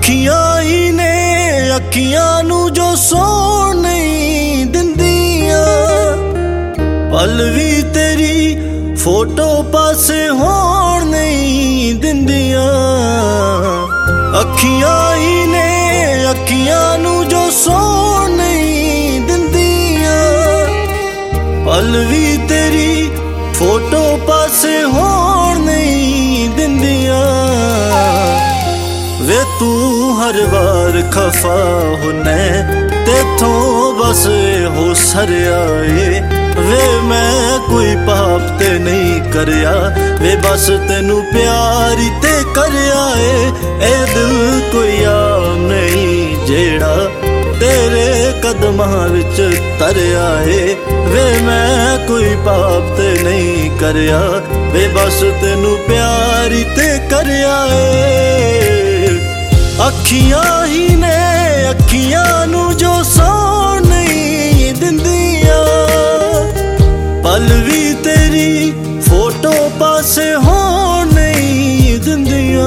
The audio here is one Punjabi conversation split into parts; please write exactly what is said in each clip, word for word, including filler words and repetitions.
ਅੱਖੀਆਂ ਹੀ ਨੇ ਅੱਖੀਆਂ ਨੂੰ ਜੋ ਸੌਣ ਨਹੀਂ ਦਿੰਦੀਆਂ, ਪਲ ਵੀ ਤੇਰੀ ਫੋਟੋ ਪਾਸੇ ਹੋਣ ਨਹੀਂ ਦਿੰਦੀਆਂ। ਅੱਖੀਆਂ ਹੀ ਨੇ ਅੱਖੀਆਂ ਨੂੰ ਜੋ ਸੌਣ ਨਹੀਂ ਦਿੰਦੀਆਂ, ਪਲ ਵੀ ਤੇਰੀ ਫੋਟੋ ਪਾਸੇ ਹੋਣ ਨਹੀਂ ਦਿੰਦੀਆਂ। ਵੇ ਤੂੰ ਹਰ ਵਾਰ ਖਫਾ ਹੁੰਨੇ ਤੇਥੋਂ ਬਸ ਹੋ ਸਰਿਆ ਏ। ਵੇ ਮੈਂ ਕੋਈ ਪਾਪ ਤੇ ਨਹੀਂ ਕਰਿਆ, ਵੇ ਬਸ ਤੈਨੂੰ ਪਿਆਰ ਹੀ ਤੇ ਕਰਿਆ ਏ। ਇਹ ਦਿਲ ਕੋਈ ਆਮ ਨਹੀਂ ਜਿਹੜਾ ਤੇਰੇ ਕਦਮਾਂ ਵਿੱਚ ਤਰਿਆ ਏ। ਵੇ ਮੈਂ ਕੋਈ ਪਾਪ ਤੇ ਨਹੀਂ ਕਰਿਆ, ਵੇ ਬਸ ਤੈਨੂੰ ਪਿਆਰ ਹੀ ਤੇ ਕਰਿਆ ਏ। ਅੱਖੀਆਂ ਹੀ ਨੇ ਅੱਖੀਆਂ ਨੂੰ ਜੋ ਸੌਣ ਨਹੀਂ ਦਿੰਦੀਆਂ, ਪਲ ਵੀ ਤੇਰੀ ਫੋਟੋ ਪਾਸੇ ਹੋਣ ਨਹੀਂ ਦਿੰਦੀਆਂ।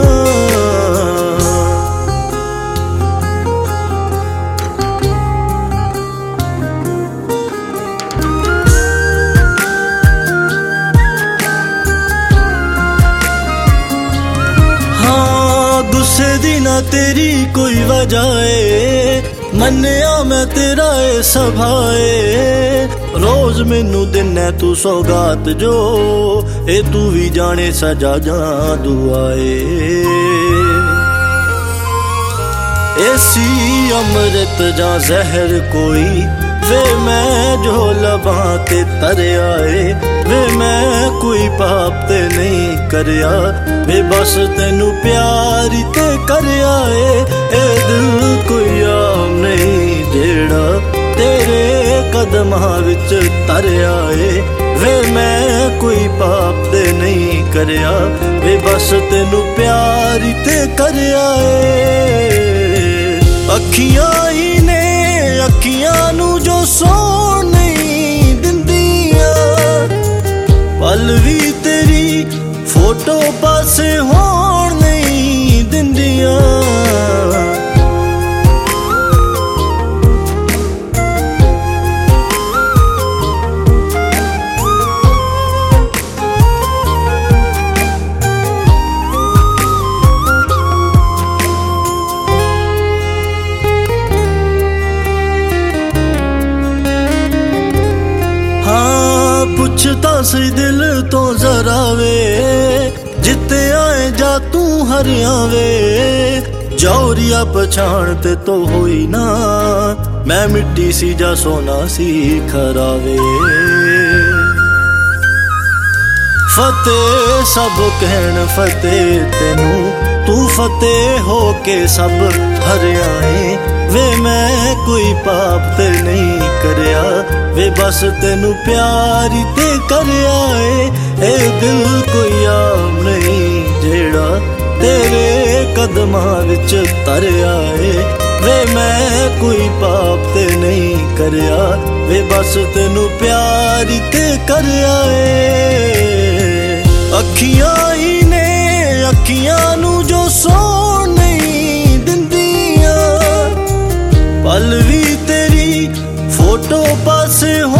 ਹਾਂ ਗੁੱਸੇ ਦੀ ਨਾ ਤੇਰੀ ਕੋਈ ਵਜ੍ਹਾ ਏ, ਮੰਨਿਆ ਮੈਂ ਤੇਰਾ ਏ ਸੁਭਾਏ। ਰੋਜ਼ ਮੈਨੂੰ ਦਿੰਨਾ ਤੂੰ ਸੌਗਾਤ ਜੋ, ਇਹ ਤੂੰ ਵੀ ਜਾਣੇ ਸਜਾ ਜਾਦੂ ਆਏ। ਐਸੀ ਅੰਮ੍ਰਿਤ ਜਾਂ ਜ਼ਹਿਰ ਕੋਈ, ਵੇ ਮੈਂ ਜੋ ਲਬਾਂ ਤੇ ਤਰਿਆ ਏ। ਵੇ ਮੈਂ ਕੋਈ ਪਾਪ ਤੇ ਨਹੀਂ ਕਰਿਆ, ਵੇ ਬਸ ਤੈਨੂੰ ਪਿਆਰ ਹੀ ਤੇ ਕਰਿਆ ਏ। ਇਹ ਦਿਲ ਕੋਈ ਆਮ ਨਹੀਂ ਜਿਹੜਾ ਤੇਰੇ ਕਦਮਾਂ ਵਿੱਚ ਤਰਿਆ ਏ। ਵੇ ਮੈਂ ਕੋਈ ਪਾਪ ਤੇ ਨਹੀਂ ਕਰਿਆ, ਵੇ ਬਸ ਤੈਨੂੰ ਪਿਆਰ ਹੀ ਤੇ ਕਰਿਆ ਏ। ਅੱਖੀਆਂ ਹੀ ਨੇ ਅੱਖੀਆਂ ਨੂੰ ਜੋ ਸੌਣ ਨਹੀਂ ਦਿੰਦੀਆਂ, ਪਲ ਵੀ ਤੇਰੀ ਫੋਟੋ ਪਾਸੇ ਹੋਣ ਨਹੀਂ ਦਿੰਦੀਆਂ। ਪੁੱਛ ਤਾਂ ਸਹੀ ਦਿਲ ਤੋਂ ਜ਼ਰਾ ਵੇ, ਜਿੱਤੇ ਆਏ ਜਾ ਤੂੰ ਹਰਿਆਂ ਵੇ। ਜੌਰੀਆ ਪਛਾਣ ਤੇ ਤੋ ਹੋਈ ਨਾ, ਮੈਂ ਮਿੱਟੀ ਸੀ ਜਾਂ ਸੋਨਾ ਸੀ ਖਰਾਵੇ। ਫਤਿਹ ਸਭ ਕਹਿਣ ਫਤਿਹ ਤੈਨੂੰ, ਤੂੰ ਫਤਿਹ ਹੋ ਕੇ ਸਭ ਹਰਿਆ ਏ। ਵੇ ਮੈਂ ਕੋਈ ਪਾਪ ਤੇ ਨਹੀਂ ਕਰਿਆ, ਵੇ ਬਸ ਤੈਨੂੰ ਪਿਆਰ ਹੀ ਤੇ ਕਰਿਆ ਏ। ਇਹ ਦਿਲ ਕੋਈ ਆਮ ਨਹੀਂ ਜਿਹੜਾ ਤੇਰੇ ਕਦਮਾਂ ਵਿੱਚ ਤਰਿਆ ਏ। ਵੇ ਮੈਂ ਕੋਈ ਪਾਪ ਤੇ ਨਹੀਂ ਕਰਿਆ, ਵੇ ਬਸ ਤੈਨੂੰ ਪਿਆਰ ਹੀ ਤੇ ਕਰਿਆ ਏ। ਅੱਖੀਆਂ ਹੀ ਨੇ ਅੱਖੀਆਂ ਨੂੰ ਜੋ ਸੌਣ ਨਹੀਂ ਦਿੰਦੀਆਂ, ਪਲ ਵੀ ਤੇਰੀ ਫੋਟੋ ਪਾਸੇ